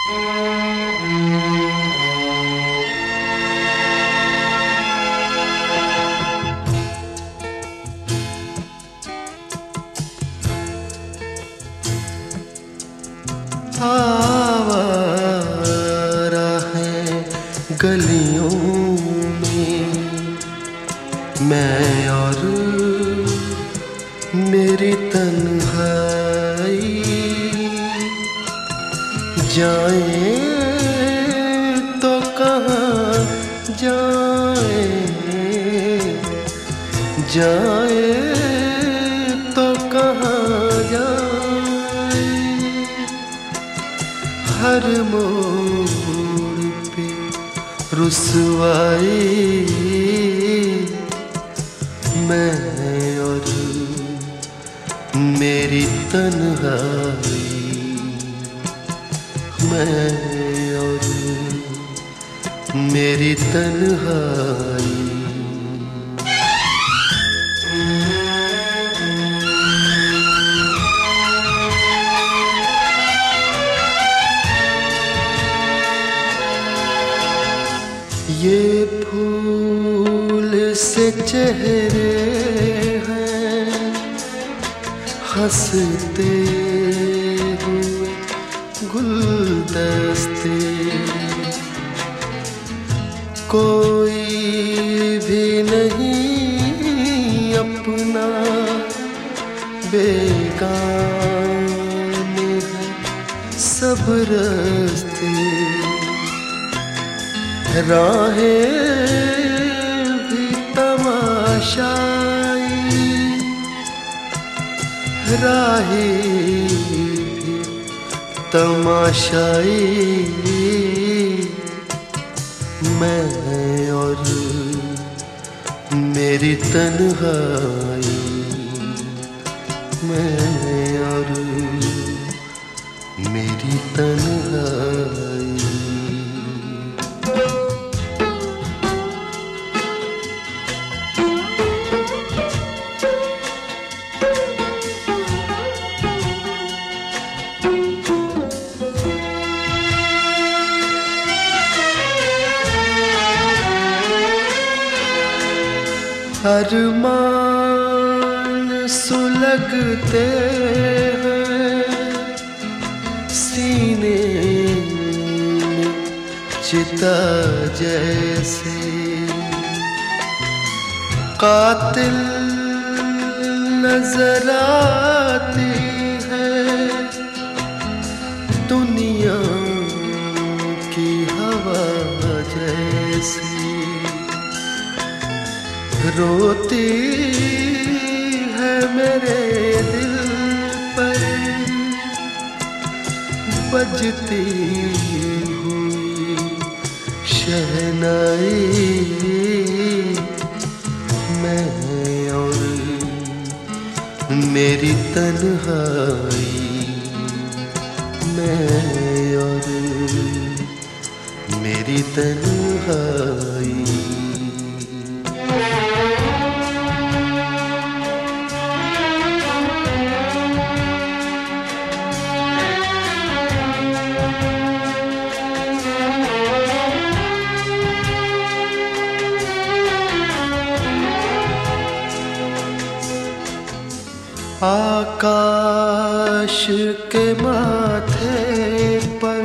आवारा है गलियों में मैं और मेरी तन्हाई, जाए तो कहाँ जाए, जाए तो कहाँ जाए। हर मोड़ पे रुसवाई, मैं और मेरी तन्हाई, मैं और मेरी तन्हाई। ये फूल से चेहरे हैं हंसते हुए गुलदस्ते, कोई भी नहीं अपना बेगाने हैं सब रास्ते। राहें भी तमाशाई, राहें भी तमाशाई, मैं और मेरी तन्हाई, मैं और मेरी तन्हाई। अरमान सुलगते हैं सीने में चिता जैसे, कातिल नजर आती है दुनिया की हवा जैसी, रोती है मेरे दिल पर बजती हुई शहनाई, मैं और मेरी तन्हाई, मैं और मेरी तन्हाई। आकाश के माथे पर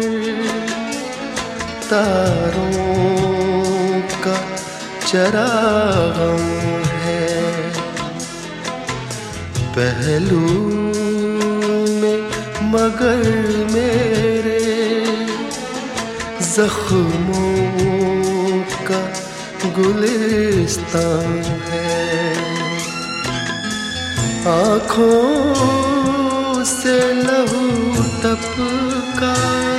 तारों का चराग है, पहलू में मगर मेरे जख्मों का गुलिस्तान है, आँखों से लहू टपका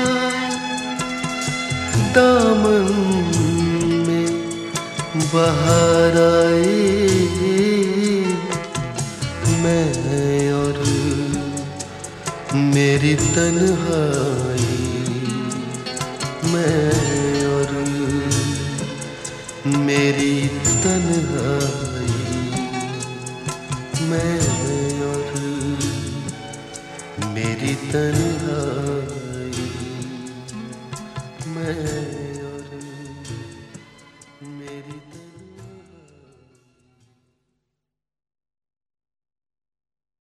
दामन में बहार आई, मैं और मेरी तन्हाई, मैं और मेरी तन्हाई, मैं और मेरी तन्हाई।